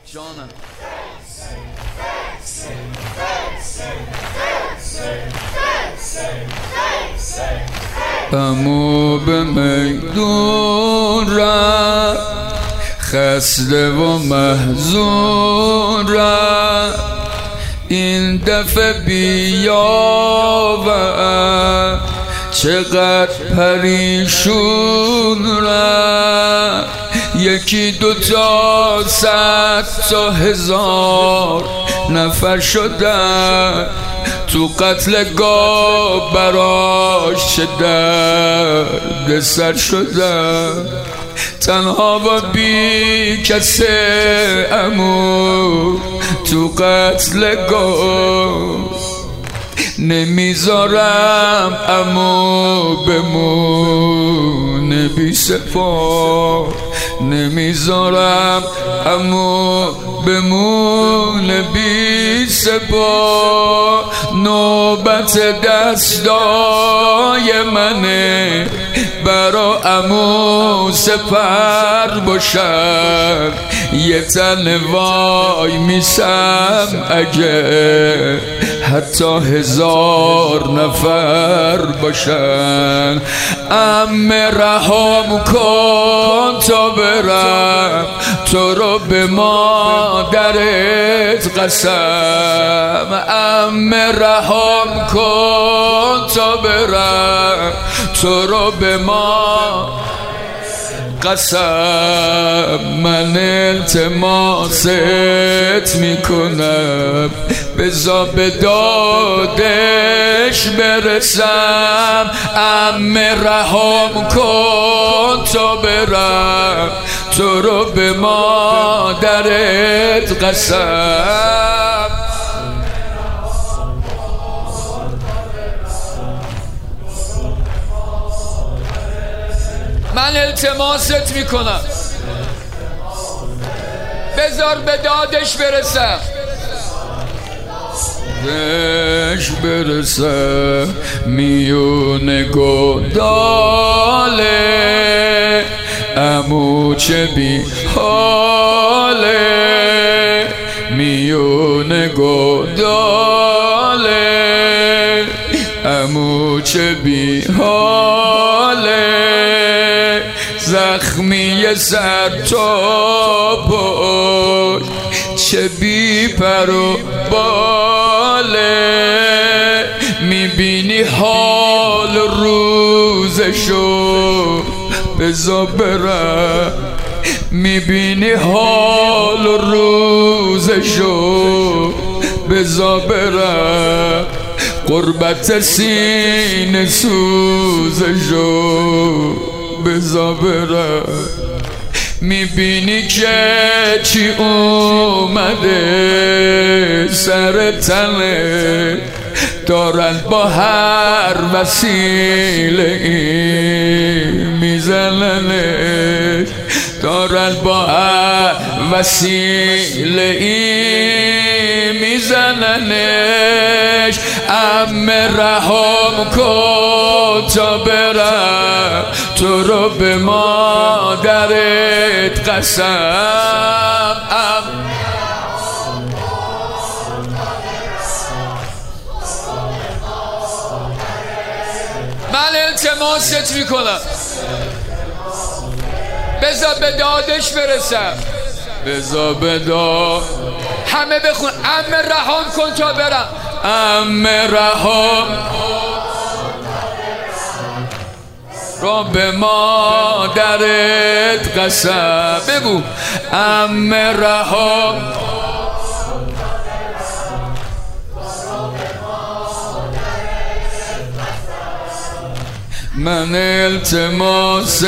جانم. عمو به میدون رفت خسته و محزون رفت، این دفعه بیاور چقدر پریشون رفت. یکی دوتا صد تا هزار نفر شدن تو قتلگاه، براش چه درد سر شدن. تنها و بی کسه عمو تو قتلگاه، نمیذارم عمو بمونه بی سپاه، نمیذارم عمو بمونه بی سپاه. نوبت دستای منه برا عمو سپر باشم، یه تن وای میسم اگه حتی 1000 نفر باشن. عمه رهام کن تا برم تو رو به مادرت قسم. عمه رهام کن تا برم تو رو به ما قسم. من التماست میکنم بذار به دادش برسم. عمه رهام کن تا برم تو رو به مادرت قسم. من التماست میکنم بذار به دادش برسم، دش برسم میونه گوداله. عمو چه بی حاله میونه گوداله، عمو چه بی حاله. زخمی سر تا پشت چه بی پر و باله. میبینی حال روزشو بذار برم، میبینی حال روزشو بذار برم. قربت سینه سوزشو بذار برم. میبینی که چی اومده سر تنه، دارن با هر وسیله میزننش، دارن با هر وسیله میزننش. عمه رهام کن تا برم تو رو به مادرت قسم. من التماست میکنم بذار به دادش برسم، بذار به داد. همه بخون عمه رهام کن تا برم. عمه رهام رو به مادرت قسم. بگو عمه رهام من التماست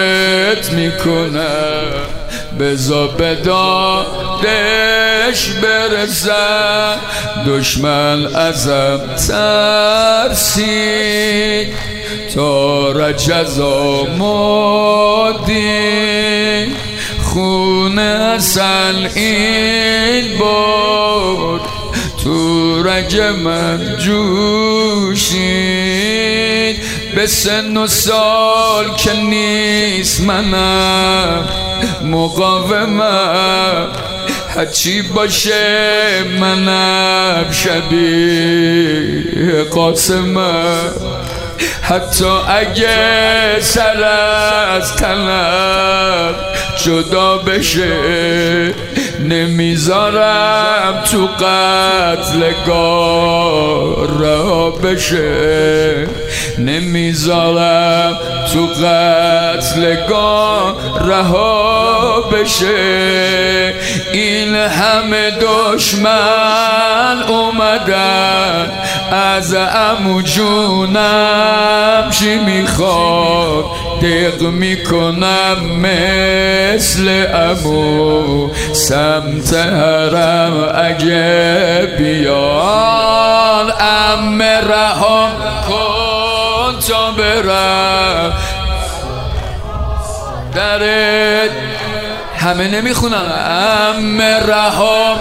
میکنم بذار به دادش برسم. دشمن ازم ترسید تا رجزا مادی، خونه اصل این بود تو رگ من جوشید. به سن و سال که نیست منم مقاومم، هرچی باشه منم شبیه قاسمم، حتی اگه سر از تنم جدا بشه نمیذارم تو قتلگاه رها بشه، نمیذارم تو قتلگاه رها بشه. این همه دشمن اومدن از عمو جونم، چی میخواد دق میکنم مثل عمو سمت حرم اگه بیان. عمه رها کن تا برم درت، همه نمیخونن. عمه رها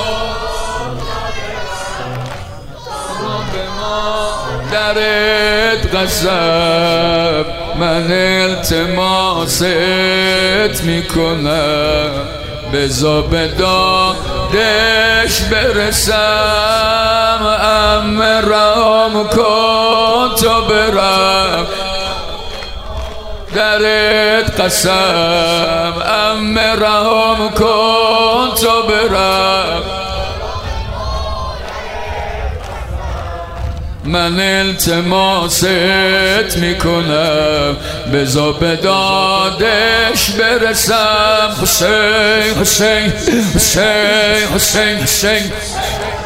درت قسم، من التماست میکنم بذار به دادش برسم. عمه رام کن تا برم درت قسم، عمه رام کن تا برم. من التماست میکنم بذار به دادش برسم. حسین حسین حسین حسین حسین